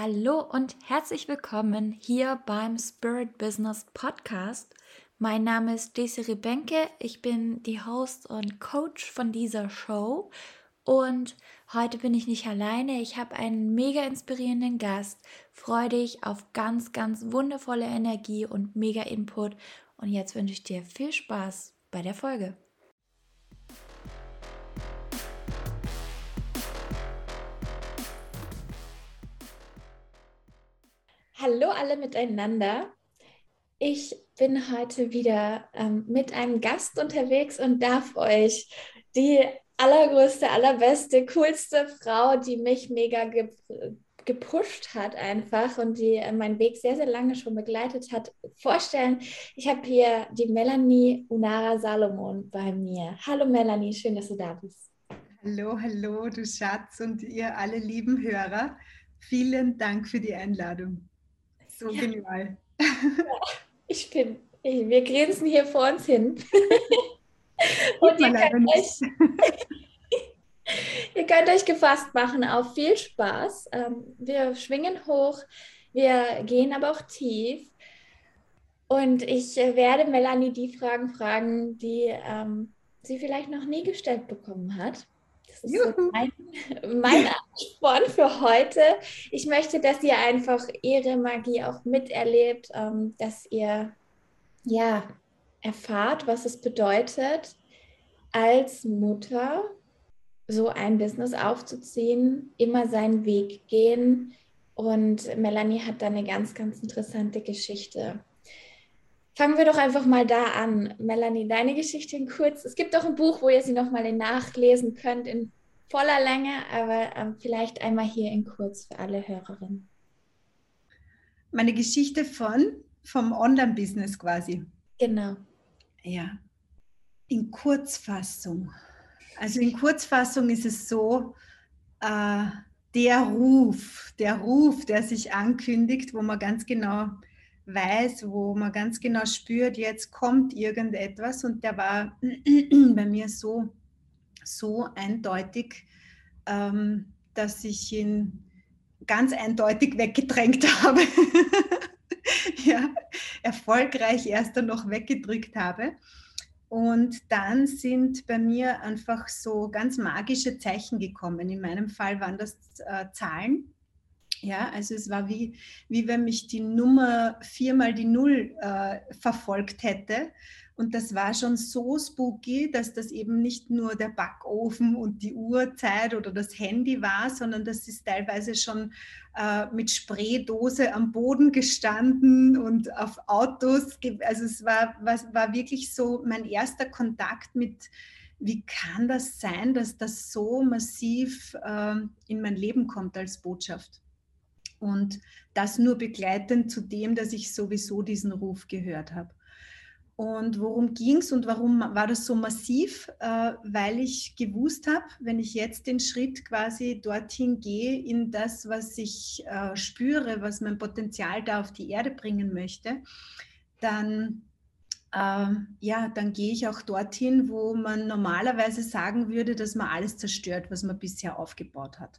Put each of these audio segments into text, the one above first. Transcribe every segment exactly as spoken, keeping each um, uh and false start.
Hallo und herzlich willkommen hier beim Spirit Business Podcast. Mein Name ist Desiree Benke, ich bin die Host und Coach von dieser Show und heute bin ich nicht alleine, ich habe einen mega inspirierenden Gast, freue dich auf ganz, ganz wundervolle Energie und mega Input und jetzt wünsche ich dir viel Spaß bei der Folge. Hallo alle miteinander. Ich bin heute wieder ähm, mit einem Gast unterwegs und darf euch die allergrößte, allerbeste, coolste Frau, die mich mega ge gepusht hat einfach und die äh, meinen Weg sehr, sehr lange schon begleitet hat, vorstellen. Ich habe hier die Melanie Unara Salomon bei mir. Hallo Melanie, schön, dass du da bist. Hallo, hallo, du Schatz und ihr alle lieben Hörer. Vielen Dank für die Einladung. So Ja, genial. ich bin, ich, wir grinsen hier vor uns hin. Sieht Und ihr man leider könnt nicht. euch Ihr könnt euch gefasst machen auf viel Spaß. Ähm, wir schwingen hoch, wir gehen aber auch tief. Und ich äh, werde Melanie die Fragen fragen, die ähm, sie vielleicht noch nie gestellt bekommen hat. Das ist so Juhu. mein, mein Ansporn für heute. Ich möchte, dass ihr einfach ihre Magie auch miterlebt, ähm, dass ihr ja erfahrt, was es bedeutet, als Mutter so ein Business aufzuziehen, immer seinen Weg gehen. Und Melanie hat da eine ganz, ganz interessante Geschichte. Fangen wir doch einfach mal da an. Melanie, deine Geschichte in kurz. Es gibt auch ein Buch, wo ihr sie nochmal nachlesen könnt in voller Länge, aber ähm, vielleicht einmal hier in kurz für alle Hörerinnen. Meine Geschichte von, vom Online-Business quasi. Genau. Ja, in Kurzfassung. Also in Kurzfassung ist es so, äh, der Ruf, der Ruf, der sich ankündigt, wo man ganz genau weiß, wo man ganz genau spürt, jetzt kommt irgendetwas, und der war bei mir so, so eindeutig, ähm, dass ich ihn ganz eindeutig weggedrängt habe. Ja, erfolgreich erst dann noch weggedrückt habe. Und dann sind bei mir einfach so ganz magische Zeichen gekommen. In meinem Fall waren das äh, Zahlen. Ja, also es war wie, wie wenn mich die Nummer viermal die Null äh, verfolgt hätte. Und das war schon so spooky, dass das eben nicht nur der Backofen und die Uhrzeit oder das Handy war, sondern das ist teilweise schon äh, mit Spraydose am Boden gestanden und auf Autos. Also es war, was, war wirklich so mein erster Kontakt mit, wie kann das sein, dass das so massiv äh, in mein Leben kommt als Botschaft. Und das nur begleitend zu dem, dass ich sowieso diesen Ruf gehört habe. Und worum ging es und warum war das so massiv? Äh, weil ich gewusst habe, wenn ich jetzt den Schritt quasi dorthin gehe, in das, was ich äh, spüre, was mein Potenzial da auf die Erde bringen möchte, dann, äh, ja, dann gehe ich auch dorthin, wo man normalerweise sagen würde, dass man alles zerstört, was man bisher aufgebaut hat.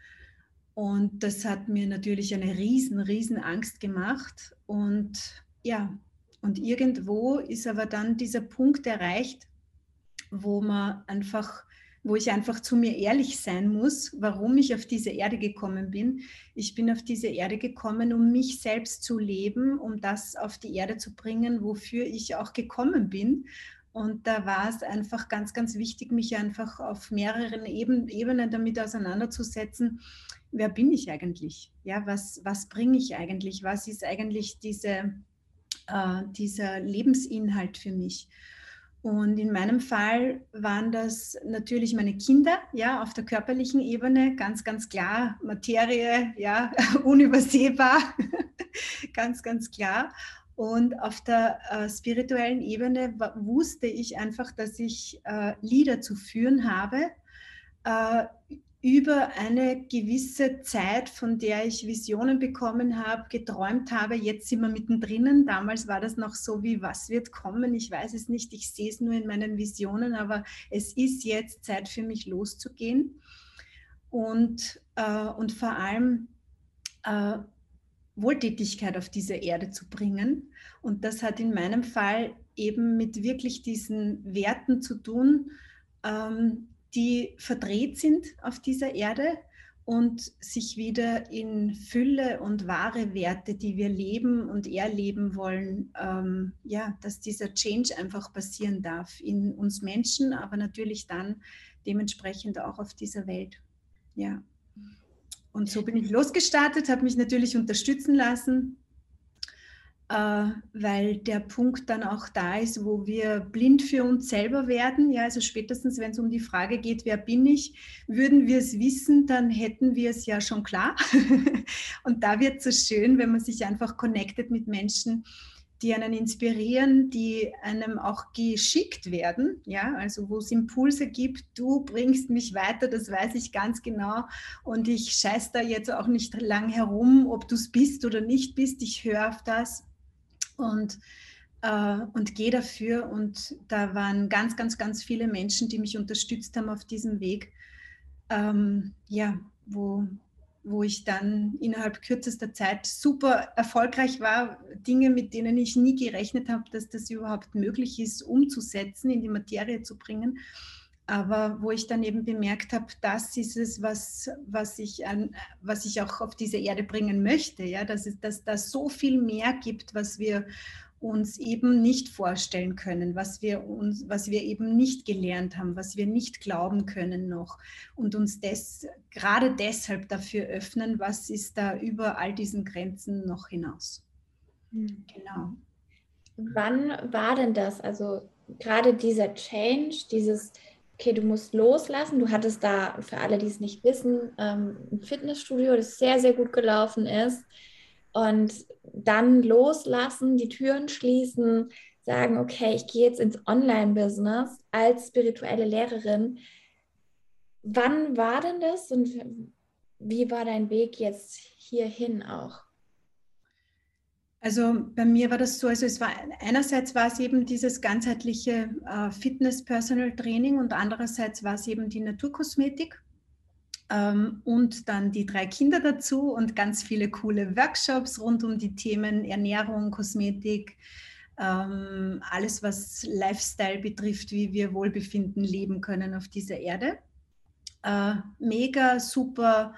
Und das hat mir natürlich eine riesen, riesen Angst gemacht. Und ja, und irgendwo ist aber dann dieser Punkt erreicht, wo man einfach, wo ich einfach zu mir ehrlich sein muss, warum ich auf diese Erde gekommen bin. Ich bin auf diese Erde gekommen, um mich selbst zu leben, um das auf die Erde zu bringen, wofür ich auch gekommen bin. Und da war es einfach ganz, ganz wichtig, mich einfach auf mehreren Ebenen damit auseinanderzusetzen. Wer bin ich eigentlich? Ja, was, was bringe ich eigentlich? Was ist eigentlich diese, äh, dieser Lebensinhalt für mich? Und in meinem Fall waren das natürlich meine Kinder, ja, auf der körperlichen Ebene, ganz, ganz klar, Materie, ja, unübersehbar, ganz, ganz klar. Und auf der äh, spirituellen Ebene wusste ich einfach, dass ich äh, Lieder zu führen habe, äh, über eine gewisse Zeit, von der ich Visionen bekommen habe, geträumt habe. Jetzt sind wir mittendrin. Damals war das noch so wie, was wird kommen? Ich weiß es nicht. Ich sehe es nur in meinen Visionen, aber es ist jetzt Zeit für mich loszugehen. Und, äh, und vor allem äh, Wohltätigkeit auf diese Erde zu bringen. Und das hat in meinem Fall eben mit wirklich diesen Werten zu tun, ähm, die verdreht sind auf dieser Erde und sich wieder in Fülle und wahre Werte, die wir leben und erleben wollen, ähm, ja, dass dieser Change einfach passieren darf in uns Menschen, aber natürlich dann dementsprechend auch auf dieser Welt. Ja. Und so bin ich losgestartet, habe mich natürlich unterstützen lassen, äh, weil der Punkt dann auch da ist, wo wir blind für uns selber werden. Ja, also spätestens, wenn es um die Frage geht, wer bin ich, würden wir es wissen, dann hätten wir es ja schon klar. Und da wird es so schön, wenn man sich einfach connectet mit Menschen, die einen inspirieren, die einem auch geschickt werden, ja, also wo es Impulse gibt, du bringst mich weiter, das weiß ich ganz genau und ich scheiß da jetzt auch nicht lang herum, ob du es bist oder nicht bist, ich höre auf das und, äh, und gehe dafür und da waren ganz, ganz, ganz viele Menschen, die mich unterstützt haben auf diesem Weg, ähm, ja, wo wo ich dann innerhalb kürzester Zeit super erfolgreich war, Dinge, mit denen ich nie gerechnet habe, dass das überhaupt möglich ist, umzusetzen, in die Materie zu bringen. Aber wo ich dann eben bemerkt habe, das ist es, was, was, ich, an, was ich auch auf diese Erde bringen möchte, ja? Dass es dass da so viel mehr gibt, was wir uns eben nicht vorstellen können, was wir, uns, was wir eben nicht gelernt haben, was wir nicht glauben können noch und uns des, gerade deshalb dafür öffnen, was ist da über all diesen Grenzen noch hinaus. Mhm. Genau. Wann war denn das? Also gerade dieser Change, dieses, okay, du musst loslassen. Du hattest da, für alle, die es nicht wissen, ähm, ein Fitnessstudio, das sehr, sehr gut gelaufen ist. Und dann loslassen, die Türen schließen, sagen, okay, ich gehe jetzt ins Online-Business als spirituelle Lehrerin. Wann war denn das und wie war dein Weg jetzt hierhin auch? Also bei mir war das so, also es war einerseits war es eben dieses ganzheitliche äh, Fitness-Personal-Training und andererseits war es eben die Naturkosmetik. Ähm, und dann die drei Kinder dazu und ganz viele coole Workshops rund um die Themen Ernährung, Kosmetik, ähm, alles, was Lifestyle betrifft, wie wir Wohlbefinden leben können auf dieser Erde. Äh, mega super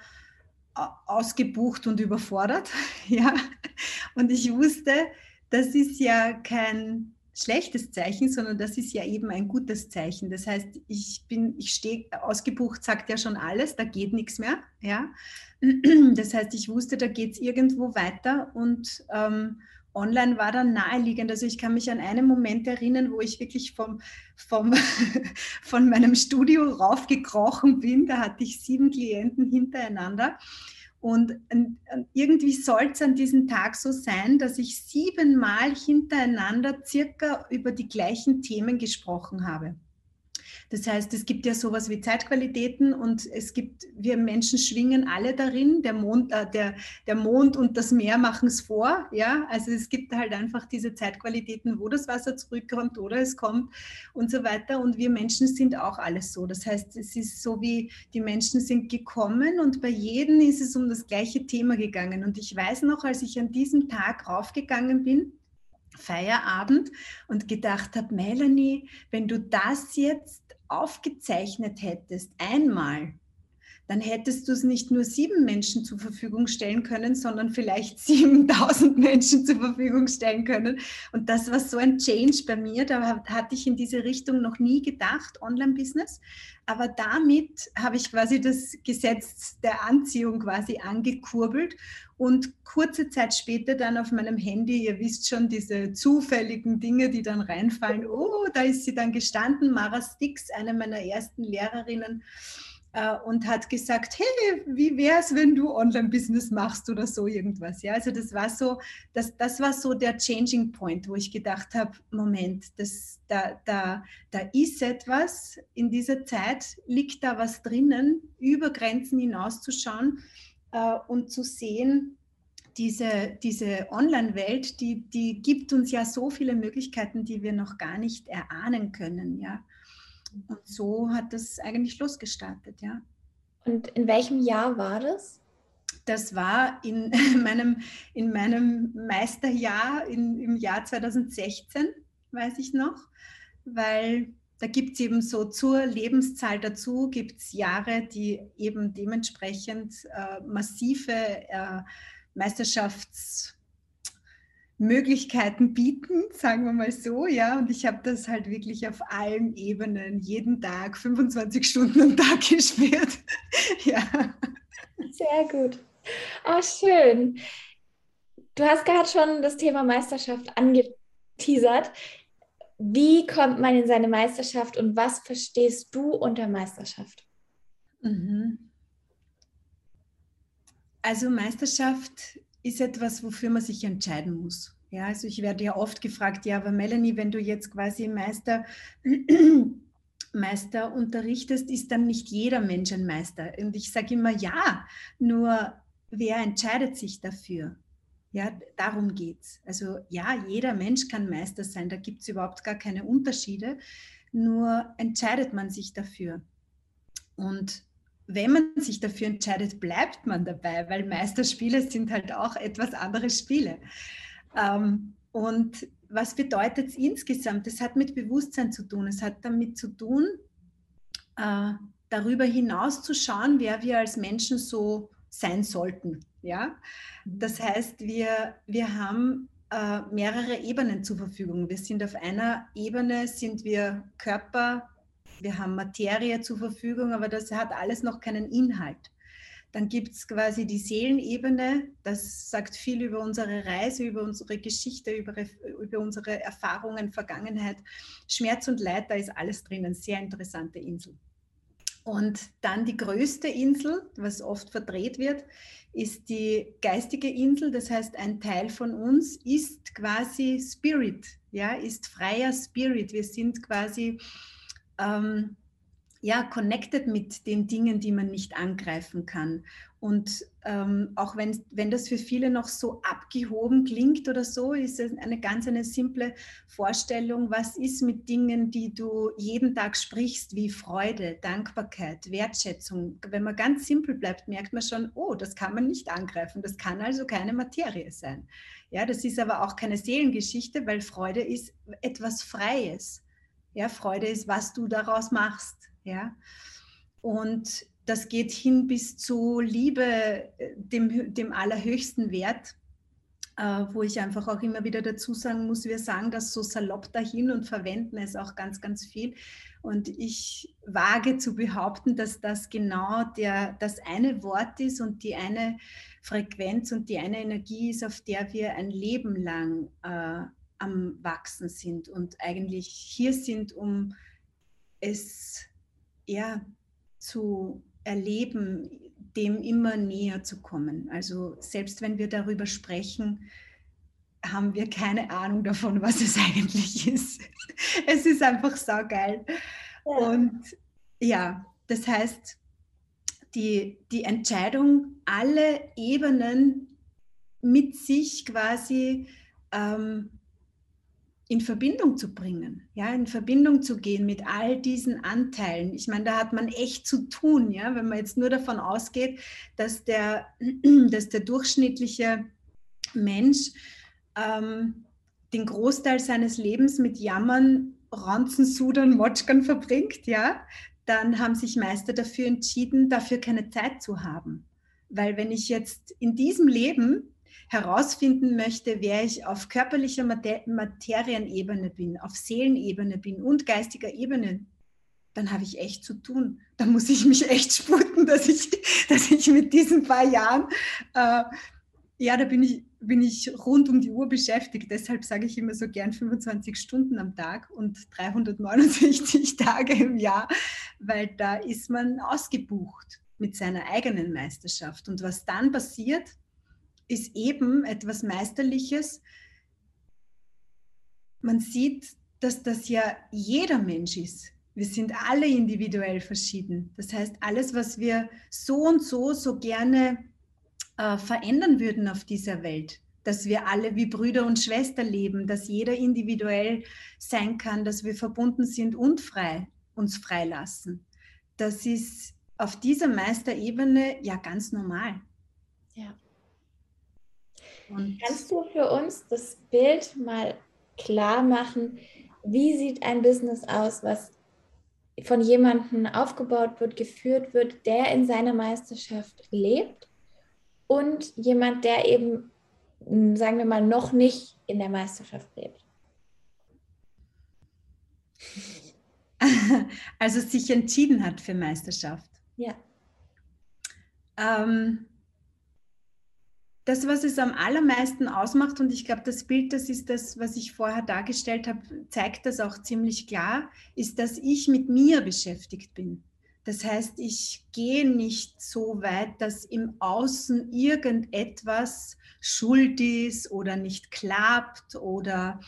ausgebucht und überfordert. Ja. Und ich wusste, das ist ja kein schlechtes Zeichen, sondern das ist ja eben ein gutes Zeichen. Das heißt, ich bin, ich stehe ausgebucht, sagt ja schon alles, da geht nichts mehr. Ja? Das heißt, ich wusste, da geht es irgendwo weiter und ähm, online war dann naheliegend. Also ich kann mich an einen Moment erinnern, wo ich wirklich vom, vom, von meinem Studio raufgekrochen bin. Da hatte ich sieben Klienten hintereinander. Und irgendwie soll es an diesem Tag so sein, dass ich siebenmal hintereinander circa über die gleichen Themen gesprochen habe. Das heißt, es gibt ja sowas wie Zeitqualitäten und es gibt, wir Menschen schwingen alle darin, der Mond, äh, der, der Mond und das Meer machen es vor, ja, also es gibt halt einfach diese Zeitqualitäten, wo das Wasser zurückkommt oder es kommt und so weiter und wir Menschen sind auch alles so, das heißt, es ist so wie, die Menschen sind gekommen und bei jedem ist es um das gleiche Thema gegangen und ich weiß noch, als ich an diesem Tag raufgegangen bin, Feierabend und gedacht habe, Melanie, wenn du das jetzt aufgezeichnet hättest, einmal, dann hättest du es nicht nur sieben Menschen zur Verfügung stellen können, sondern vielleicht siebentausend Menschen zur Verfügung stellen können. Und das war so ein Change bei mir. Da hatte ich in diese Richtung noch nie gedacht, Online-Business. Aber damit habe ich quasi das Gesetz der Anziehung quasi angekurbelt. Und kurze Zeit später dann auf meinem Handy, ihr wisst schon, diese zufälligen Dinge, die dann reinfallen. Oh, da ist sie dann gestanden, Mara Stix, eine meiner ersten Lehrerinnen, und hat gesagt, hey, wie wäre es, wenn du Online-Business machst oder so irgendwas. Ja, also das war so, das, das war so der Changing Point, wo ich gedacht habe, Moment, das, da, da, da ist etwas, in dieser Zeit liegt da was drinnen, über Grenzen hinauszuschauen äh, und zu sehen, diese, diese Online-Welt, die, die gibt uns ja so viele Möglichkeiten, die wir noch gar nicht erahnen können, ja. Und so hat das eigentlich losgestartet, ja. Und in welchem Jahr war das? das war in meinem, in meinem Meisterjahr in, im Jahr zweitausendsechzehn, weiß ich noch, weil da gibt es eben so zur Lebenszahl dazu, gibt es Jahre, die eben dementsprechend äh, massive äh, Meisterschaftsmöglichkeiten bieten, sagen wir mal so, ja. Und ich habe das halt wirklich auf allen Ebenen, jeden Tag, fünfundzwanzig Stunden am Tag gespielt. Ja. Sehr gut. Oh, schön. Du hast gerade schon das Thema Meisterschaft angeteasert. Wie kommt man in seine Meisterschaft und was verstehst du unter Meisterschaft? Mhm. Also Meisterschaft ist etwas, wofür man sich entscheiden muss. Ja, also ich werde ja oft gefragt, ja, aber Melanie, wenn du jetzt quasi Meister, Meister unterrichtest, ist dann nicht jeder Mensch ein Meister. Und ich sage immer, ja, nur wer entscheidet sich dafür? Ja, darum geht es. Also ja, jeder Mensch kann Meister sein, da gibt es überhaupt gar keine Unterschiede, nur entscheidet man sich dafür. Und wenn man sich dafür entscheidet, bleibt man dabei, weil Meisterspiele sind halt auch etwas andere Spiele. Ähm, und was bedeutet es insgesamt? Es hat mit Bewusstsein zu tun. Es hat damit zu tun, äh, darüber hinaus zu schauen, wer wir als Menschen so sein sollten. Ja? Das heißt, wir, wir haben äh, mehrere Ebenen zur Verfügung. Wir sind auf einer Ebene, sind wir Körper, wir haben Materie zur Verfügung, aber das hat alles noch keinen Inhalt. Dann gibt es quasi die Seelenebene, das sagt viel über unsere Reise, über unsere Geschichte, über, über unsere Erfahrungen, Vergangenheit. Schmerz und Leid, da ist alles drin, eine sehr interessante Insel. Und dann die größte Insel, was oft verdreht wird, ist die geistige Insel. Das heißt, ein Teil von uns ist quasi Spirit, ja, ist freier Spirit. Wir sind quasi ähm, ja, connected mit den Dingen, die man nicht angreifen kann. Und ähm, auch wenn, wenn das für viele noch so abgehoben klingt oder so, ist es eine ganz eine simple Vorstellung, was ist mit Dingen, die du jeden Tag sprichst, wie Freude, Dankbarkeit, Wertschätzung. Wenn man ganz simpel bleibt, merkt man schon, oh, das kann man nicht angreifen, das kann also keine Materie sein. Ja, das ist aber auch keine Seelengeschichte, weil Freude ist etwas Freies. Ja, Freude ist, was du daraus machst. Ja? Und das geht hin bis zu Liebe, dem, dem allerhöchsten Wert, äh, wo ich einfach auch immer wieder dazu sagen muss, wir sagen das so salopp dahin und verwenden es auch ganz, ganz viel. Und ich wage zu behaupten, dass das genau der, das eine Wort ist und die eine Frequenz und die eine Energie ist, auf der wir ein Leben lang äh, am Wachsen sind und eigentlich hier sind, um es ja, zu erleben, dem immer näher zu kommen. Also selbst wenn wir darüber sprechen, haben wir keine Ahnung davon, was es eigentlich ist. Es ist einfach saugeil. Ja. Und ja, das heißt, die, die Entscheidung, alle Ebenen mit sich quasi ähm, in Verbindung zu bringen, ja, in Verbindung zu gehen mit all diesen Anteilen. Ich meine, da hat man echt zu tun, ja, wenn man jetzt nur davon ausgeht, dass der, dass der durchschnittliche Mensch ähm, den Großteil seines Lebens mit Jammern, Ranzen, Sudern, Motschkern verbringt, ja, dann haben sich Meister dafür entschieden, dafür keine Zeit zu haben. Weil wenn ich jetzt in diesem Leben herausfinden möchte, wer ich auf körperlicher Mater- Materienebene bin, auf Seelenebene bin und geistiger Ebene, dann habe ich echt zu tun. Da muss ich mich echt sputen, dass ich, dass ich mit diesen paar Jahren, äh, ja, da bin ich, bin ich rund um die Uhr beschäftigt. Deshalb sage ich immer so gern fünfundzwanzig Stunden am Tag und dreihundertneunundsechzig Tage im Jahr, weil da ist man ausgebucht mit seiner eigenen Meisterschaft. Und was dann passiert, ist eben etwas Meisterliches. Man sieht, dass das ja jeder Mensch ist. Wir sind alle individuell verschieden. Das heißt, alles, was wir so und so, so gerne äh, verändern würden auf dieser Welt, dass wir alle wie Brüder und Schwestern leben, dass jeder individuell sein kann, dass wir verbunden sind und frei, uns freilassen. Das ist auf dieser Meisterebene ja ganz normal. Ja. Und Kannst du für uns das Bild mal klar machen, wie sieht ein Business aus, was von jemandem aufgebaut wird, geführt wird, der in seiner Meisterschaft lebt und jemand, der eben, sagen wir mal, noch nicht in der Meisterschaft lebt? also sich entschieden hat für Meisterschaft. Ja. Ähm, das, was es am allermeisten ausmacht, und ich glaube, das Bild, das ist das, was ich vorher dargestellt habe, zeigt das auch ziemlich klar, ist, dass ich mit mir beschäftigt bin. Das heißt, ich gehe nicht so weit, dass im Außen irgendetwas schuld ist oder nicht klappt oder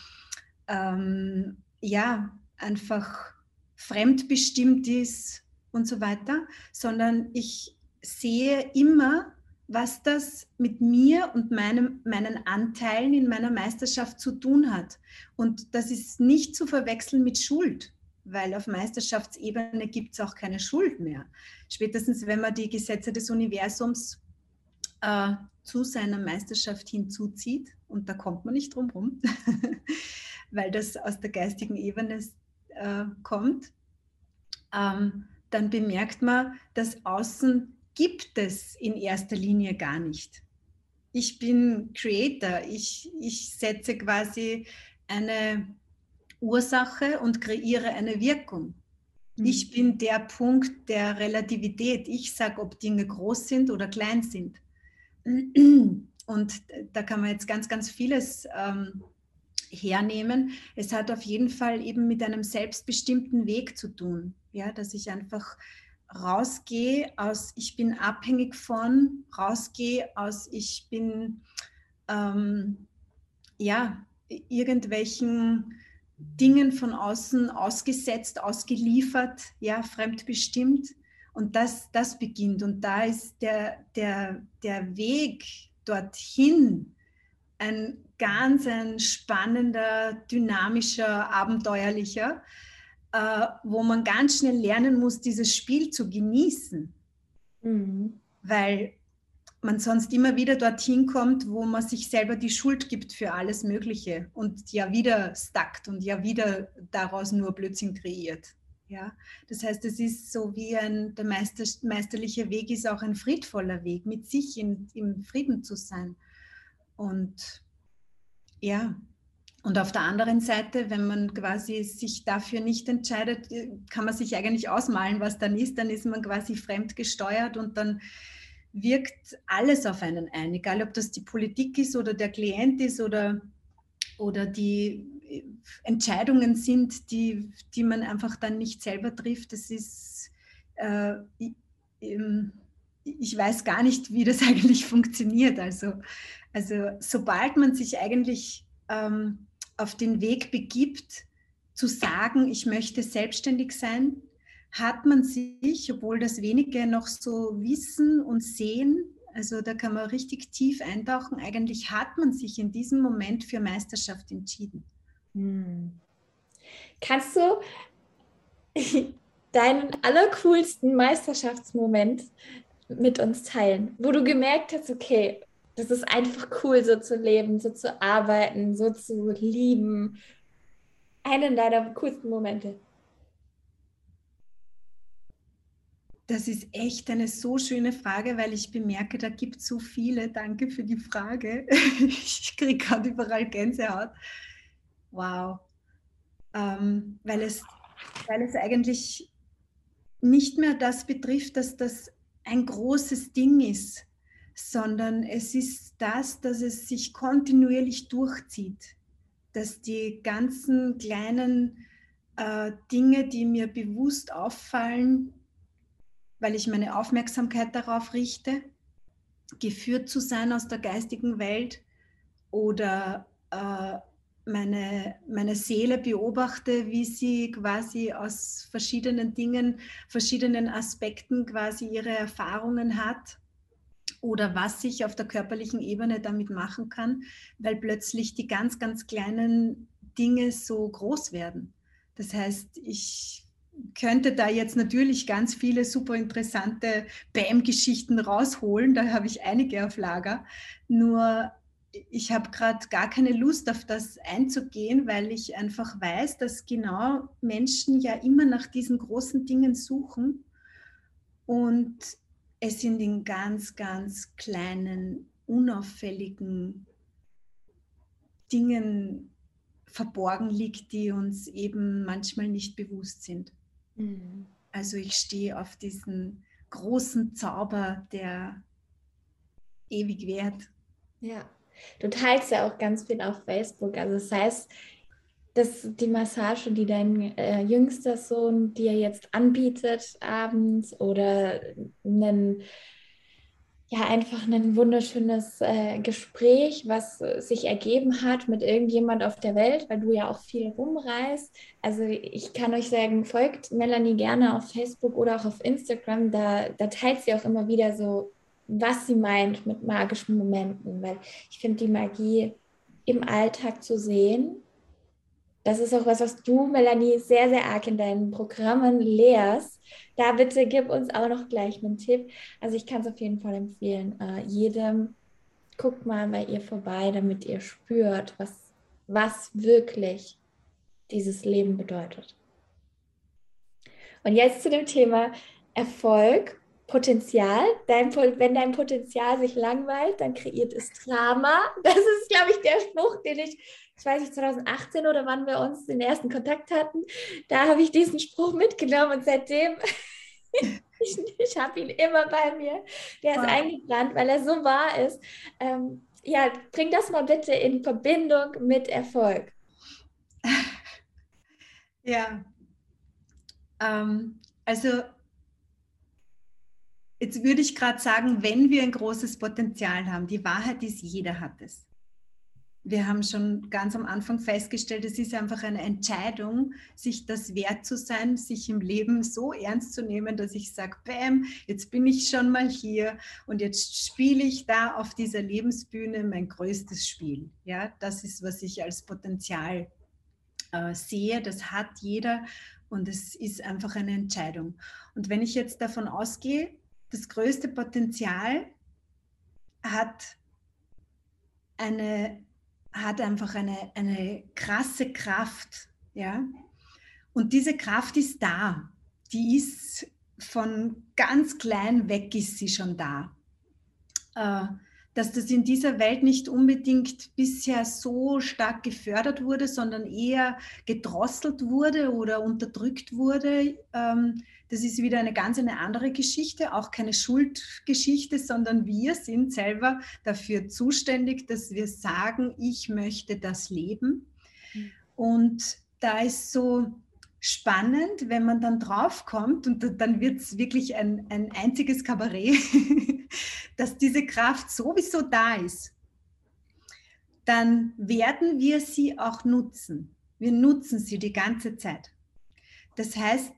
ähm, ja, einfach fremdbestimmt ist und so weiter, sondern ich sehe immer, was das mit mir und meinem, meinen Anteilen in meiner Meisterschaft zu tun hat. Und das ist nicht zu verwechseln mit Schuld, weil auf Meisterschaftsebene gibt es auch keine Schuld mehr. Spätestens, wenn man die Gesetze des Universums äh, zu seiner Meisterschaft hinzuzieht, und da kommt man nicht drum rum, weil das aus der geistigen Ebene äh, kommt, ähm, dann bemerkt man, dass außen gibt es in erster Linie gar nicht. Ich bin Creator, ich, ich setze quasi eine Ursache und kreiere eine Wirkung. Mhm. Ich bin der Punkt der Relativität. Ich sage, ob Dinge groß sind oder klein sind. Und da kann man jetzt ganz, ganz vieles ähm, hernehmen. Es hat auf jeden Fall eben mit einem selbstbestimmten Weg zu tun. Ja, dass ich einfach rausgehe aus, ich bin abhängig von, rausgehe aus, ich bin ähm, ja, irgendwelchen Dingen von außen ausgesetzt, ausgeliefert, ja, fremdbestimmt. Und das, das beginnt. Und da ist der, der, der Weg dorthin ein ganz ein spannender, dynamischer, abenteuerlicher, äh, wo man ganz schnell lernen muss, dieses Spiel zu genießen. Mhm. Weil man sonst immer wieder dorthin kommt, wo man sich selber die Schuld gibt für alles Mögliche und ja wieder stackt und ja wieder daraus nur Blödsinn kreiert. Ja? Das heißt, es ist so wie ein, der Meister, meisterliche Weg ist auch ein friedvoller Weg, mit sich in, im Frieden zu sein. Und ja, und auf der anderen Seite, wenn man quasi sich dafür nicht entscheidet, kann man sich eigentlich ausmalen, was dann ist. Dann ist man quasi fremdgesteuert und dann wirkt alles auf einen ein, egal ob das die Politik ist oder der Klient ist oder, oder die Entscheidungen sind, die, die man einfach dann nicht selber trifft. Das ist, äh, ich, ich weiß gar nicht, wie das eigentlich funktioniert. Also, also sobald man sich eigentlich ähm, auf den Weg begibt, zu sagen, ich möchte selbstständig sein, hat man sich, obwohl das wenige noch so wissen und sehen, also da kann man richtig tief eintauchen, eigentlich hat man sich in diesem Moment für Meisterschaft entschieden. Hm. Kannst du deinen allercoolsten Meisterschaftsmoment mit uns teilen, wo du gemerkt hast, okay, das ist einfach cool, so zu leben, so zu arbeiten, so zu lieben? Einen deiner coolsten Momente. Das ist echt eine so schöne Frage, weil ich bemerke, da gibt es so viele. Danke für die Frage. Ich kriege gerade überall Gänsehaut. Wow. Ähm, weil, es, weil es eigentlich nicht mehr das betrifft, dass das ein großes Ding ist, sondern es ist das, dass es sich kontinuierlich durchzieht. Dass die ganzen kleinen äh, Dinge, die mir bewusst auffallen, weil ich meine Aufmerksamkeit darauf richte, geführt zu sein aus der geistigen Welt oder äh, meine, meine Seele beobachte, wie sie quasi aus verschiedenen Dingen, verschiedenen Aspekten quasi ihre Erfahrungen hat oder was ich auf der körperlichen Ebene damit machen kann, weil plötzlich die ganz, ganz kleinen Dinge so groß werden. Das heißt, ich könnte da jetzt natürlich ganz viele super interessante B A M-Geschichten rausholen. Da habe ich einige auf Lager. Nur ich habe gerade gar keine Lust, auf das einzugehen, weil ich einfach weiß, dass genau Menschen ja immer nach diesen großen Dingen suchen und es in den ganz, ganz kleinen, unauffälligen Dingen verborgen liegt, die uns eben manchmal nicht bewusst sind. Mhm. Also ich stehe auf diesen großen Zauber, der ewig währt. Ja, du teilst ja auch ganz viel auf Facebook. Also das heißt, dass die Massage, die dein äh, jüngster Sohn dir jetzt anbietet abends oder einen, ja, einfach ein wunderschönes äh, Gespräch, was äh, sich ergeben hat mit irgendjemand auf der Welt, weil du ja auch viel rumreist. Also ich kann euch sagen, folgt Melanie gerne auf Facebook oder auch auf Instagram. Da, da teilt sie auch immer wieder so, was sie meint mit magischen Momenten, weil ich finde, die Magie im Alltag zu sehen, das ist auch was, was du, Melanie, sehr, sehr arg in deinen Programmen lehrst. Da bitte gib uns auch noch gleich einen Tipp. Also ich kann es auf jeden Fall empfehlen. Äh, jedem, guckt mal bei ihr vorbei, damit ihr spürt, was, was wirklich dieses Leben bedeutet. Und jetzt zu dem Thema Erfolg, Potenzial. Dein, wenn dein Potenzial sich langweilt, dann kreiert es Drama. Das ist, glaube ich, der Spruch, den ich, ich weiß nicht, zwanzig achtzehn oder wann wir uns den ersten Kontakt hatten, da habe ich diesen Spruch mitgenommen und seitdem, ich, ich habe ihn immer bei mir. Der ist wow. eingebrannt, weil er so wahr ist. Ähm, ja, bring das mal bitte in Verbindung mit Erfolg. Ja, ähm, also jetzt würde ich gerade sagen, wenn wir ein großes Potenzial haben, die Wahrheit ist, jeder hat es. Wir haben schon ganz am Anfang festgestellt, es ist einfach eine Entscheidung, sich das wert zu sein, sich im Leben so ernst zu nehmen, dass ich sage, bam, jetzt bin ich schon mal hier und jetzt spiele ich da auf dieser Lebensbühne mein größtes Spiel. Ja, das ist, was ich als Potenzial äh, sehe, das hat jeder und es ist einfach eine Entscheidung. Und wenn ich jetzt davon ausgehe, das größte Potenzial hat eine hat einfach eine, eine krasse Kraft, ja. Und diese Kraft ist da. Die ist von ganz klein weg, ist sie schon da. Äh, dass das in dieser Welt nicht unbedingt bisher so stark gefördert wurde, sondern eher gedrosselt wurde oder unterdrückt wurde. Ähm, das ist wieder eine ganz eine andere Geschichte, auch keine Schuldgeschichte, sondern wir sind selber dafür zuständig, dass wir sagen, ich möchte das leben. Und da ist so spannend, wenn man dann draufkommt und dann wird es wirklich ein, ein einziges Kabarett, dass diese Kraft sowieso da ist, dann werden wir sie auch nutzen. Wir nutzen sie die ganze Zeit. Das heißt,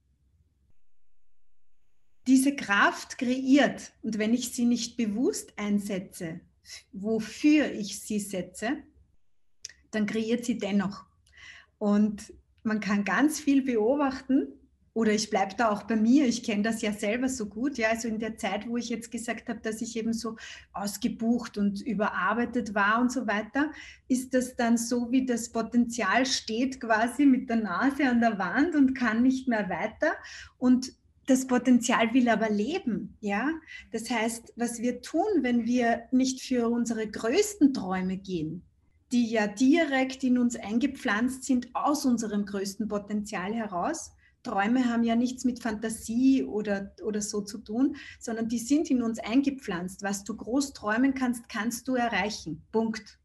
diese Kraft kreiert, und wenn ich sie nicht bewusst einsetze, wofür ich sie setze, dann kreiert sie dennoch. Und man kann ganz viel beobachten, oder ich bleibe da auch bei mir, ich kenne das ja selber so gut, ja, also in der Zeit, wo ich jetzt gesagt habe, dass ich eben so ausgebucht und überarbeitet war und so weiter, ist das dann so, wie das Potenzial steht quasi mit der Nase an der Wand und kann nicht mehr weiter und das Potenzial will aber leben, ja. Das heißt, was wir tun, wenn wir nicht für unsere größten Träume gehen, die ja direkt in uns eingepflanzt sind aus unserem größten Potenzial heraus. Träume haben ja nichts mit Fantasie oder, oder so zu tun, sondern die sind in uns eingepflanzt. Was du groß träumen kannst, kannst du erreichen. Punkt.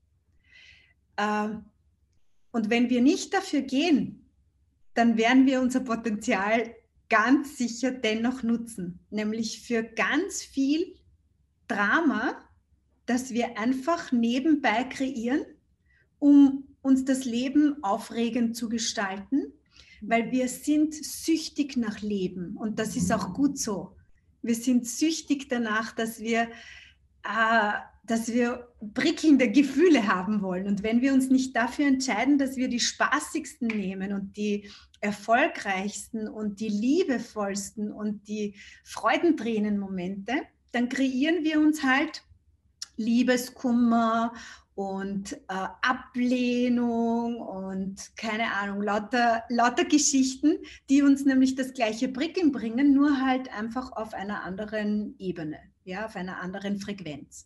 Und wenn wir nicht dafür gehen, dann werden wir unser Potenzial ganz sicher dennoch nutzen, nämlich für ganz viel Drama, das wir einfach nebenbei kreieren, um uns das Leben aufregend zu gestalten, weil wir sind süchtig nach Leben und das ist auch gut so. Wir sind süchtig danach, dass wir äh, dass wir prickelnde Gefühle haben wollen. Und wenn wir uns nicht dafür entscheiden, dass wir die spaßigsten nehmen und die erfolgreichsten und die liebevollsten und die Freudentränen-Momente, dann kreieren wir uns halt Liebeskummer und äh, Ablehnung und keine Ahnung, lauter, lauter Geschichten, die uns nämlich das gleiche Prickeln bringen, nur halt einfach auf einer anderen Ebene, ja, auf einer anderen Frequenz.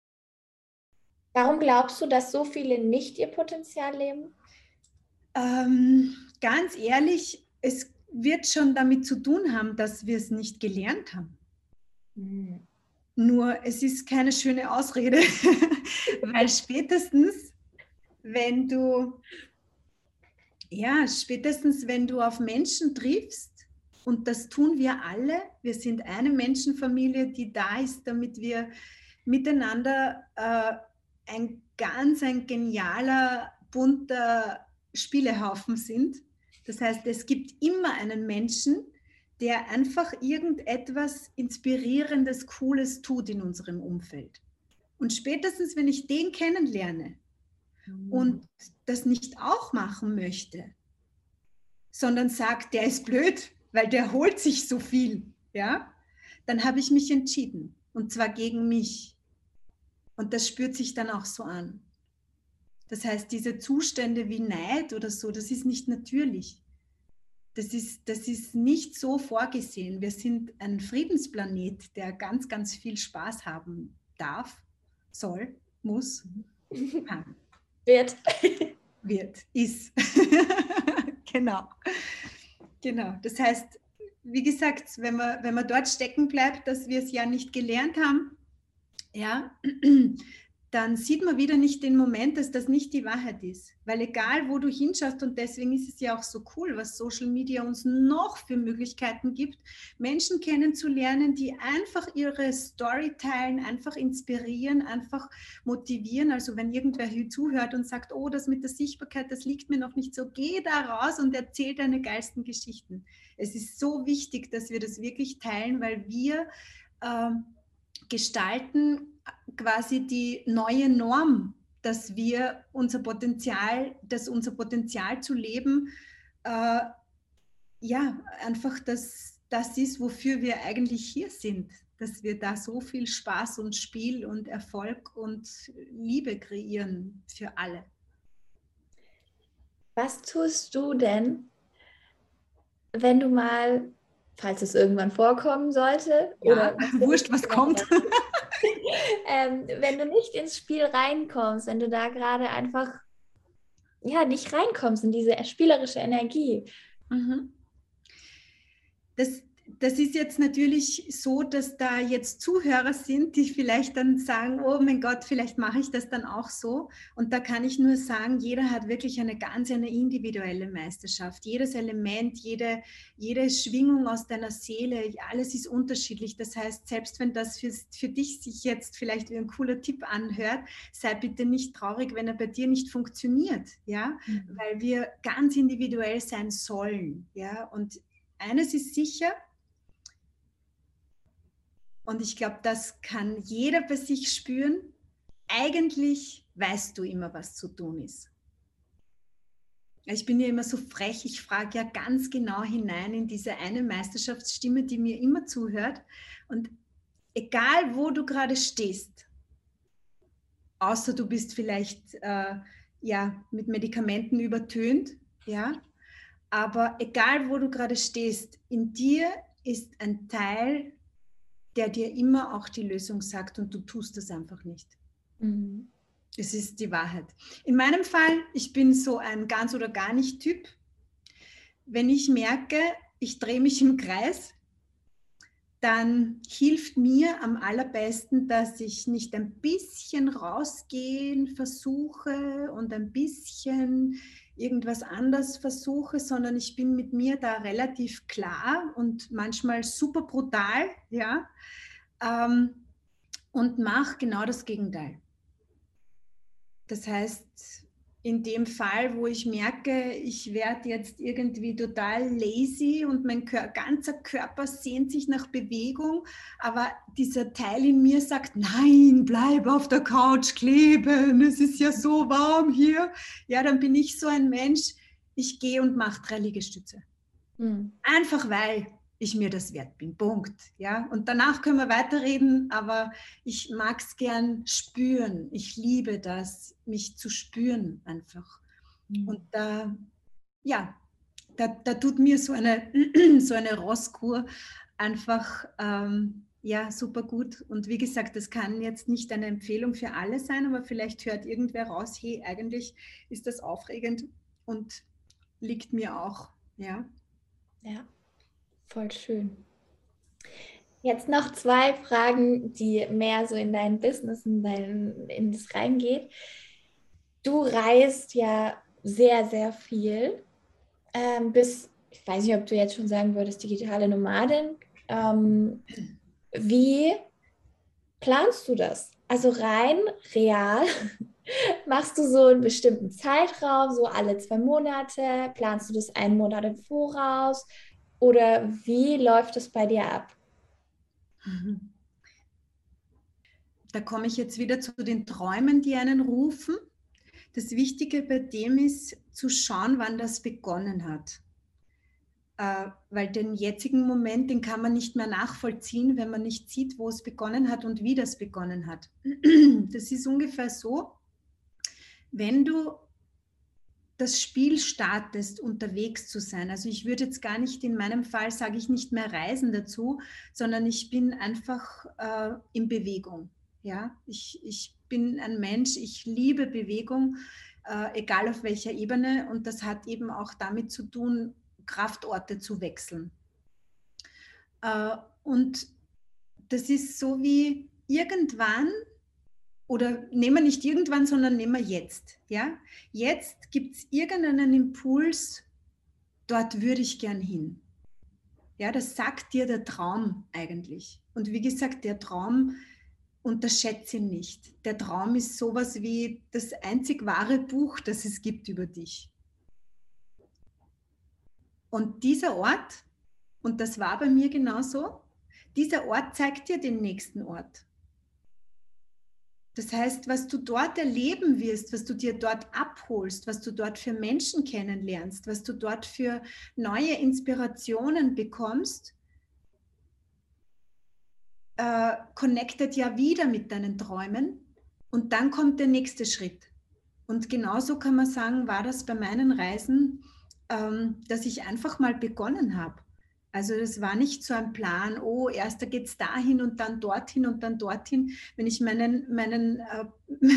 Warum glaubst du, dass so viele nicht ihr Potenzial leben? Ähm, ganz ehrlich, es wird schon damit zu tun haben, dass wir es nicht gelernt haben. Mhm. Nur es ist keine schöne Ausrede, weil spätestens, wenn du, ja, spätestens, wenn du auf Menschen triffst, und das tun wir alle, wir sind eine Menschenfamilie, die da ist, damit wir miteinander äh, ein ganz, ein genialer, bunter Spielehaufen sind. Das heißt, es gibt immer einen Menschen, der einfach irgendetwas Inspirierendes, Cooles tut in unserem Umfeld. Und spätestens, wenn ich den kennenlerne mhm. und das nicht auch machen möchte, sondern sagt, der ist blöd, weil der holt sich so viel, ja, dann habe ich mich entschieden. Und zwar gegen mich. Und das spürt sich dann auch so an. Das heißt, diese Zustände wie Neid oder so, das ist nicht natürlich. Das ist, das ist nicht so vorgesehen. Wir sind ein Friedensplanet, der ganz, ganz viel Spaß haben darf, soll, muss, kann. Wird. Wird, ist. Genau. Genau. Das heißt, wie gesagt, wenn man, wenn man dort stecken bleibt, dass wir es ja nicht gelernt haben, ja, dann sieht man wieder nicht den Moment, dass das nicht die Wahrheit ist. Weil egal, wo du hinschaust, und deswegen ist es ja auch so cool, was Social Media uns noch für Möglichkeiten gibt, Menschen kennenzulernen, die einfach ihre Story teilen, einfach inspirieren, einfach motivieren. Also wenn irgendwer hier zuhört und sagt, oh, das mit der Sichtbarkeit, das liegt mir noch nicht so, geh da raus und erzähl deine geilsten Geschichten. Es ist so wichtig, dass wir das wirklich teilen, weil wir ähm, gestalten quasi die neue Norm, dass wir unser Potenzial, dass unser Potenzial zu leben, äh, ja, einfach das, das ist, wofür wir eigentlich hier sind, dass wir da so viel Spaß und Spiel und Erfolg und Liebe kreieren für alle. Was tust du denn, wenn du mal, falls es irgendwann vorkommen sollte, ja, oder wurscht, was kommt, ähm, wenn du nicht ins Spiel reinkommst, wenn du da gerade einfach ja nicht reinkommst in diese spielerische Energie? Mhm. Das, das ist jetzt natürlich so, dass da jetzt Zuhörer sind, die vielleicht dann sagen, oh mein Gott, vielleicht mache ich das dann auch so. Und da kann ich nur sagen, jeder hat wirklich eine ganz eine individuelle Meisterschaft. Jedes Element, jede, jede Schwingung aus deiner Seele, alles ist unterschiedlich. Das heißt, selbst wenn das für, für dich sich jetzt vielleicht wie ein cooler Tipp anhört, sei bitte nicht traurig, wenn er bei dir nicht funktioniert, ja, mhm. weil wir ganz individuell sein sollen, ja, und eines ist sicher, und ich glaube, das kann jeder bei sich spüren, eigentlich weißt du immer, was zu tun ist. Ich bin ja immer so frech, ich frage ja ganz genau hinein in diese eine Meisterschaftsstimme, die mir immer zuhört. Und egal, wo du gerade stehst, außer du bist vielleicht äh, ja, mit Medikamenten übertönt, ja, aber egal, wo du gerade stehst, in dir ist ein Teil, der dir immer auch die Lösung sagt und du tust es einfach nicht. Mhm. Es ist die Wahrheit. In meinem Fall, ich bin so ein ganz oder gar nicht Typ. Wenn ich merke, ich drehe mich im Kreis, dann hilft mir am allerbesten, dass ich nicht ein bisschen rausgehen versuche und ein bisschen irgendwas anders versuche, sondern ich bin mit mir da relativ klar und manchmal super brutal, ja, ähm, und mache genau das Gegenteil. Das heißt, in dem Fall, wo ich merke, ich werde jetzt irgendwie total lazy und mein Kör- ganzer Körper sehnt sich nach Bewegung, aber dieser Teil in mir sagt, nein, bleib auf der Couch kleben, es ist ja so warm hier. Ja, dann bin ich so ein Mensch, ich gehe und mache drei Liegestütze. Hm. Einfach weil ich mir das wert bin. Punkt. Ja? Und danach können wir weiterreden, aber ich mag es gern spüren. Ich liebe das, mich zu spüren einfach. Mhm. Und da, ja, da, da tut mir so eine, so eine Rosskur einfach ähm, ja, super gut. Und wie gesagt, das kann jetzt nicht eine Empfehlung für alle sein, aber vielleicht hört irgendwer raus, hey, eigentlich ist das aufregend und liegt mir auch. Ja. Ja, voll schön. Jetzt noch zwei Fragen, die mehr so in dein Business, in, dein, in das reingeht. Du reist ja sehr, sehr viel. Ähm, bist, ich weiß nicht, ob du jetzt schon sagen würdest, digitale Nomadin. Ähm, wie planst du das? Also rein real, machst du so einen bestimmten Zeitraum, so alle zwei Monate? Planst du das einen Monat im Voraus? Oder wie läuft das bei dir ab? Da komme ich jetzt wieder zu den Träumen, die einen rufen. Das Wichtige bei dem ist, zu schauen, wann das begonnen hat. Äh, weil den jetzigen Moment, den kann man nicht mehr nachvollziehen, wenn man nicht sieht, wo es begonnen hat und wie das begonnen hat. Das ist ungefähr so, wenn du das Spiel startest, unterwegs zu sein. Also ich würde jetzt gar nicht, in meinem Fall sage ich nicht mehr reisen dazu, sondern ich bin einfach äh, in Bewegung. Ja, ich, ich bin ein Mensch, ich liebe Bewegung, äh, egal auf welcher Ebene, und das hat eben auch damit zu tun, Kraftorte zu wechseln. Äh, und das ist so wie irgendwann, oder nehmen wir nicht irgendwann, sondern nehmen wir jetzt. Ja? Jetzt gibt es irgendeinen Impuls, dort würde ich gern hin. Ja, das sagt dir der Traum eigentlich. Und wie gesagt, der Traum, unterschätze ihn nicht. Der Traum ist sowas wie das einzig wahre Buch, das es gibt über dich. Und dieser Ort, und das war bei mir genauso, dieser Ort zeigt dir den nächsten Ort. Das heißt, was du dort erleben wirst, was du dir dort abholst, was du dort für Menschen kennenlernst, was du dort für neue Inspirationen bekommst, äh, connectet ja wieder mit deinen Träumen, und dann kommt der nächste Schritt. Und genauso kann man sagen, war das bei meinen Reisen, ähm, dass ich einfach mal begonnen habe. Also das war nicht so ein Plan, oh, erst da geht es dahin und dann dorthin und dann dorthin. Wenn ich meinen, meinen, äh,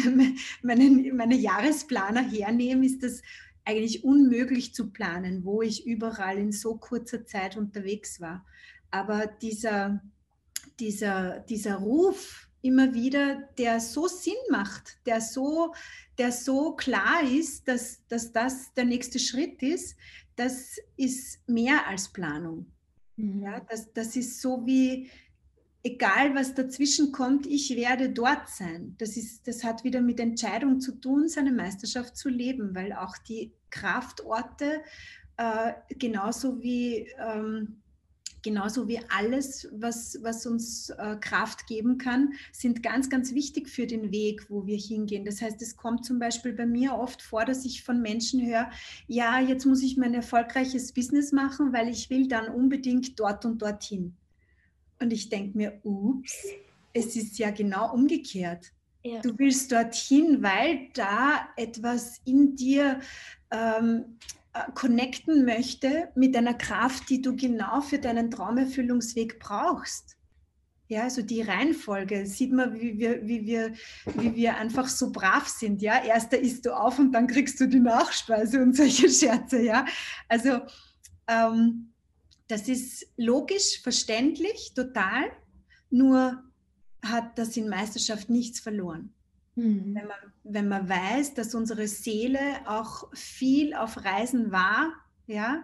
meinen, meine Jahresplaner hernehme, ist das eigentlich unmöglich zu planen, wo ich überall in so kurzer Zeit unterwegs war. Aber dieser, dieser, dieser Ruf immer wieder, der so Sinn macht, der so, der so klar ist, dass, dass das der nächste Schritt ist, das ist mehr als Planung. Mhm. Ja, das, das ist so wie, egal was dazwischen kommt, ich werde dort sein. Das, ist, das hat wieder mit Entscheidung zu tun, seine Meisterschaft zu leben, weil auch die Kraftorte, äh, genauso wie... Ähm, genauso wie alles, was, was uns äh, Kraft geben kann, sind ganz, ganz wichtig für den Weg, wo wir hingehen. Das heißt, es kommt zum Beispiel bei mir oft vor, dass ich von Menschen höre, ja, jetzt muss ich mein erfolgreiches Business machen, weil ich will dann unbedingt dort und dorthin. Und ich denke mir, ups, es ist ja genau umgekehrt. Ja. Du willst dorthin, weil da etwas in dir ähm, connecten möchte mit einer Kraft, die du genau für deinen Traumerfüllungsweg brauchst. Ja, also die Reihenfolge, sieht man, wie wir, wie wir, wie wir einfach so brav sind. Ja, erst da isst du auf und dann kriegst du die Nachspeise und solche Scherze. Ja, also ähm, das ist logisch, verständlich, total, nur hat das in Meisterschaft nichts verloren. Mhm. Wenn man, wenn man weiß, dass unsere Seele auch viel auf Reisen war, ja,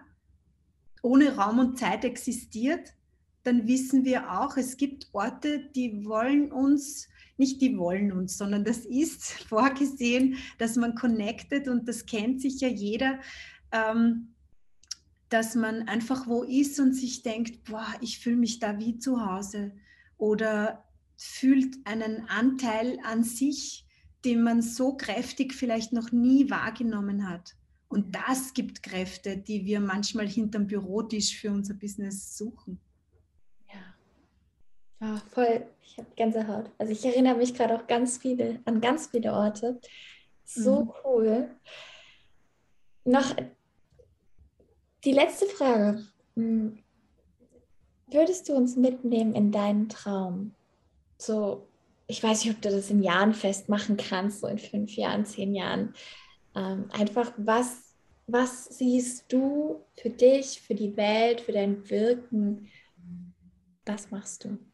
ohne Raum und Zeit existiert, dann wissen wir auch, es gibt Orte, die wollen uns nicht die wollen uns, sondern das ist vorgesehen, dass man connected, und das kennt sicher jeder, ähm, dass man einfach wo ist und sich denkt, boah, ich fühle mich da wie zu Hause, oder fühlt einen Anteil an sich, den man so kräftig vielleicht noch nie wahrgenommen hat. Und das gibt Kräfte, die wir manchmal hinterm Bürotisch für unser Business suchen. Ja, voll. Ich habe Gänsehaut. Also ich erinnere mich gerade auch ganz viele, an ganz viele Orte. So Mhm. cool. Noch die letzte Frage. Hm, würdest du uns mitnehmen in deinen Traum? So, ich weiß nicht, ob du das in Jahren festmachen kannst, so in fünf Jahren, zehn Jahren. Ähm, einfach, was, was siehst du für dich, für die Welt, für dein Wirken? Was machst du?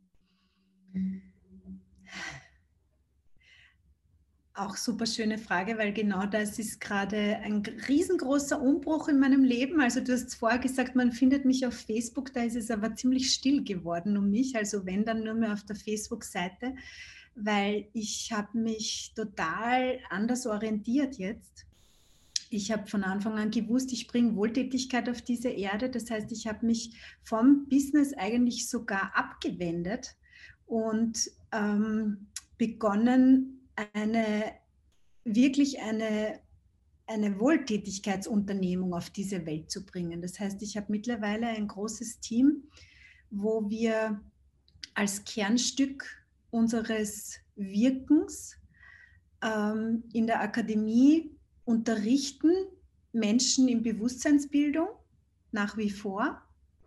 Auch super schöne Frage, weil genau das ist gerade ein riesengroßer Umbruch in meinem Leben. Also du hast vorher gesagt, man findet mich auf Facebook, da ist es aber ziemlich still geworden um mich. Also wenn, dann nur mehr auf der Facebook-Seite, weil ich habe mich total anders orientiert jetzt. Ich habe von Anfang an gewusst, ich bringe Wohltätigkeit auf diese Erde. Das heißt, ich habe mich vom Business eigentlich sogar abgewendet und ähm, begonnen, eine wirklich eine, eine Wohltätigkeitsunternehmung auf diese Welt zu bringen. Das heißt, ich habe mittlerweile ein großes Team, wo wir als Kernstück unseres Wirkens ähm, in der Akademie unterrichten Menschen in Bewusstseinsbildung nach wie vor.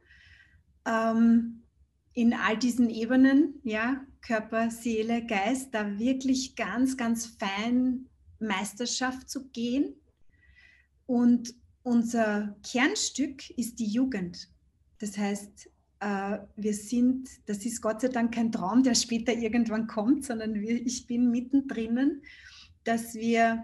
Ähm, in all diesen Ebenen, ja, Körper, Seele, Geist, da wirklich ganz, ganz fein Meisterschaft zu gehen. Und unser Kernstück ist die Jugend. Das heißt, äh, wir sind, das ist Gott sei Dank kein Traum, der später irgendwann kommt, sondern wir, ich bin mittendrin, dass wir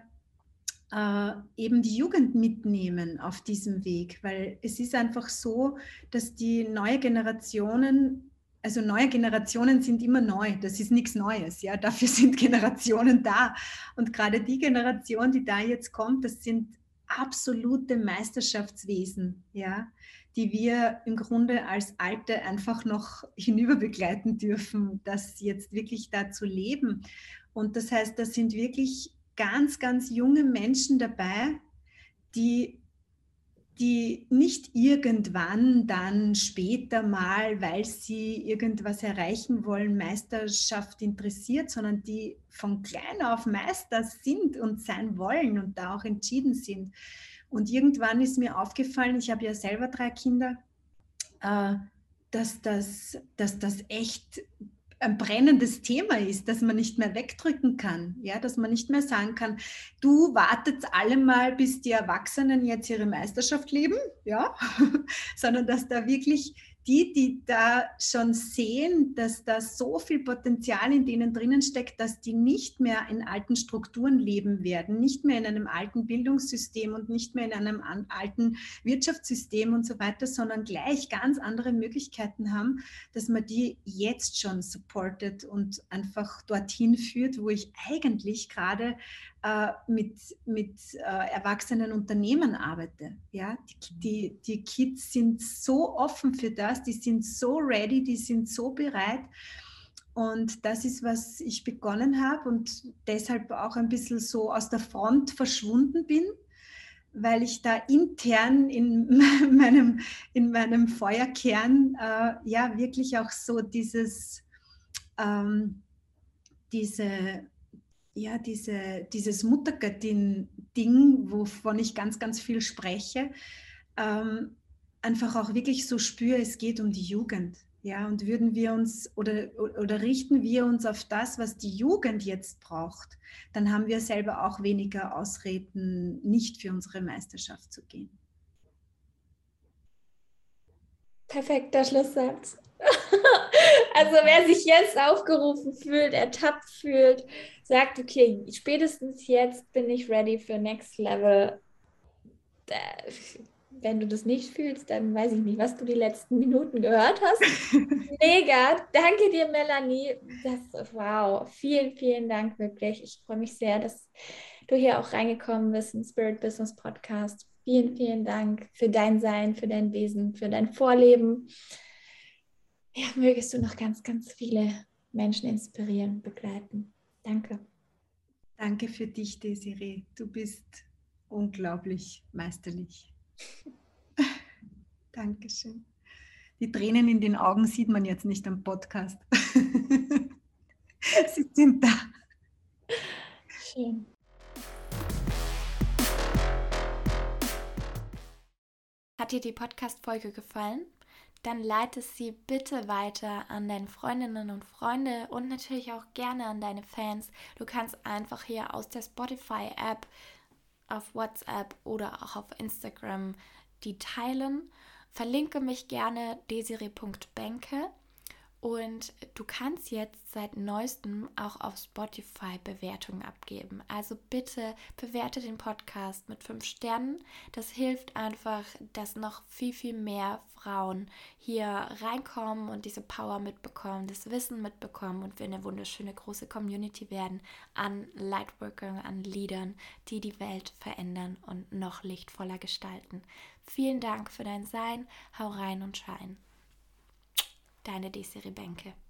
äh, eben die Jugend mitnehmen auf diesem Weg, weil es ist einfach so, dass die neue Generationen, also neue Generationen sind immer neu, das ist nichts Neues, ja, dafür sind Generationen da, und gerade die Generation, die da jetzt kommt, das sind absolute Meisterschaftswesen, ja, die wir im Grunde als Alte einfach noch hinüberbegleiten dürfen, das jetzt wirklich da zu leben. Und das heißt, das sind wirklich ganz, ganz junge Menschen dabei, die, die nicht irgendwann dann später mal, weil sie irgendwas erreichen wollen, Meisterschaft interessiert, sondern die von klein auf Meister sind und sein wollen und da auch entschieden sind. Und irgendwann ist mir aufgefallen, ich habe ja selber drei Kinder, äh, dass das, dass das echt ein brennendes Thema ist, dass man nicht mehr wegdrücken kann, ja, dass man nicht mehr sagen kann, du wartet alle mal, bis die Erwachsenen jetzt ihre Meisterschaft leben, ja, sondern dass da wirklich die, die da schon sehen, dass da so viel Potenzial in denen drinnen steckt, dass die nicht mehr in alten Strukturen leben werden, nicht mehr in einem alten Bildungssystem und nicht mehr in einem alten Wirtschaftssystem und so weiter, sondern gleich ganz andere Möglichkeiten haben, dass man die jetzt schon supportet und einfach dorthin führt, wo ich eigentlich gerade äh, mit, mit äh, erwachsenen Unternehmen arbeite. Ja? Die, die, die Kids sind so offen für das, die sind so ready, die sind so bereit. Und das ist, was ich begonnen habe und deshalb auch ein bisschen so aus der Front verschwunden bin, weil ich da intern in meinem, in meinem Feuerkern äh, ja wirklich auch so dieses, ähm, diese, ja, diese, dieses Muttergöttin-Ding, wovon ich ganz, ganz viel spreche, ähm, einfach auch wirklich so spüre, es geht um die Jugend. Ja, und würden wir uns oder, oder richten wir uns auf das, was die Jugend jetzt braucht, dann haben wir selber auch weniger Ausreden, nicht für unsere Meisterschaft zu gehen. Perfekter Schlusssatz. Also wer sich jetzt aufgerufen fühlt, ertappt fühlt, sagt, okay, spätestens jetzt bin ich ready für Next Level. wenn du das nicht fühlst, dann weiß ich nicht, was du die letzten Minuten gehört hast. Mega. Danke dir, Melanie. Das, wow. Vielen, vielen Dank wirklich. Ich freue mich sehr, dass du hier auch reingekommen bist im Spirit Business Podcast. Vielen, vielen Dank für dein Sein, für dein Wesen, für dein Vorleben. Ja, mögest du noch ganz, ganz viele Menschen inspirieren, begleiten. Danke. Danke für dich, Desiree. Du bist unglaublich meisterlich. Dankeschön. Die Tränen in den Augen sieht man jetzt nicht am Podcast. Sie sind da. Schön. Hat dir die Podcast-Folge gefallen? Dann leite sie bitte weiter an deine Freundinnen und Freunde und natürlich auch gerne an deine Fans. Du kannst einfach hier aus der Spotify-App auf WhatsApp oder auch auf Instagram die teilen. Verlinke mich gerne desiree punkt benke. Und du kannst jetzt seit neuestem auch auf Spotify Bewertungen abgeben. Also bitte bewerte den Podcast mit fünf Sternen. Das hilft einfach, dass noch viel, viel mehr Frauen hier reinkommen und diese Power mitbekommen, das Wissen mitbekommen und wir eine wunderschöne große Community werden an Lightworkern, an Leadern, die die Welt verändern und noch lichtvoller gestalten. Vielen Dank für dein Sein. Hau rein und schein. Deine Desiree Benke.